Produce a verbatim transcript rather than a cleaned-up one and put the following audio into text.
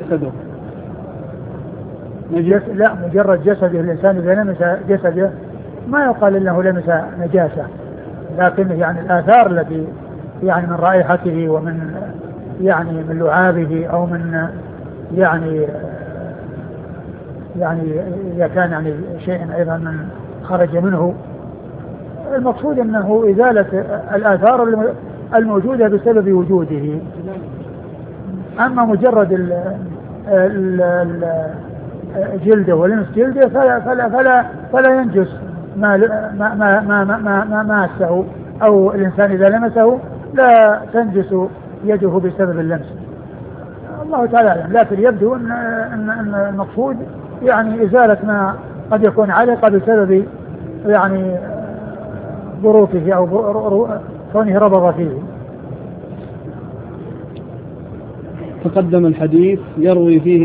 جسده؟ نجس لا مجرد جسده الإنسان إذا لمس جسده ما يقال إنه لمس نجاسة، لكن يعني الآثار التي يعني من رائحته ومن يعني من لعابه أو من يعني يعني إذا كان يعني شيء أيضا من خرج منه، المقصود أنه إزالة الآثار الموجودة بسبب وجوده. أما مجرد ال ال ال جلده ولمس جلده فلا فلا فلا, فلا ينجس ما ما ما ما ما, ما ماسه، أو الإنسان إذا لمسه لا تنجس يده بسبب اللمس. الله تعالى أعلم، لكن يبدو أن أن المقصود يعني إزالة ما قد يكون علق بسبب يعني ظروفه أو كونه ربض فيه. تقدم الحديث يروي فيه